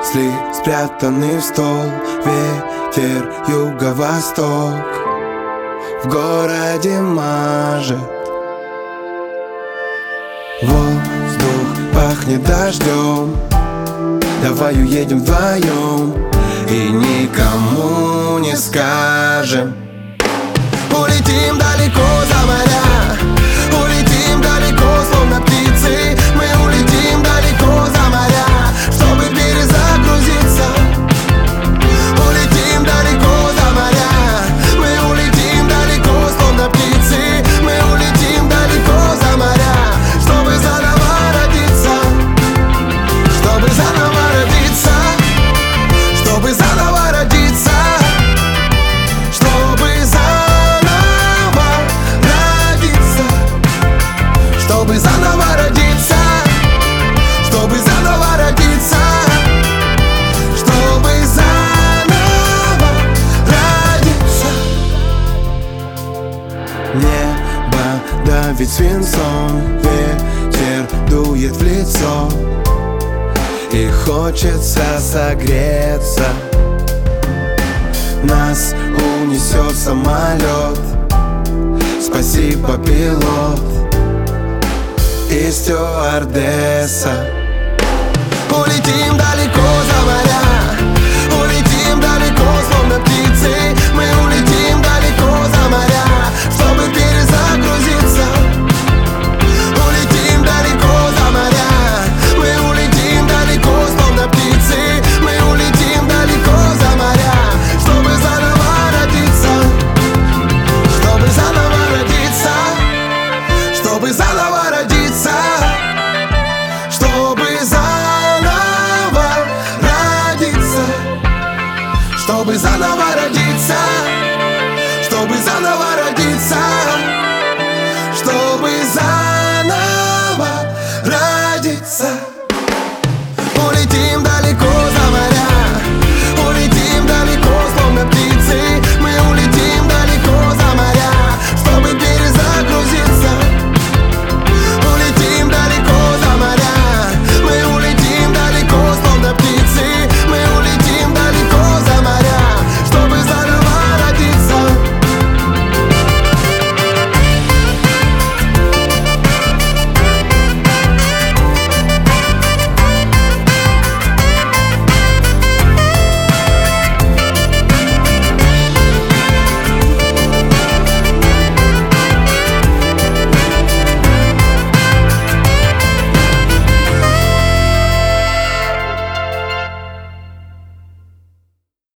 Мысли спрятаны в стол, ветер юго-восток в городе мажет. Воздух пахнет дождем, давай уедем вдвоем и никому не скажем. Улетим далеко за моря, улетим далеко, словно птицы. Мы улетим далеко за моря, чтобы перезагрузиться. Улетим далеко за моря, мы улетим далеко, словно птицы. Мы улетим далеко за моря, чтобы заново родиться. Чтобы заново родиться. Чтобы заново родиться. Чтобы заново родиться. Чтобы заново родиться. Чтобы заново родиться. Чтобы заново родиться. Небо давит свинцом, ветер дует в лицо, и хочется согреться. Нас унесет самолет, спасибо, пилот и стюардесса. Улетим далеко за моря, улетим далеко, словно птицы. Мы улетим далеко за моря, чтобы перезагрузиться. Улетим далеко за моря, мы улетим далеко, словно птицы. Мы улетим далеко за моря, чтобы заново родиться. Чтобы заново родиться. Чтобы заново родиться. Чтобы заново родиться. Чтобы заново родиться. Чтобы заново родиться.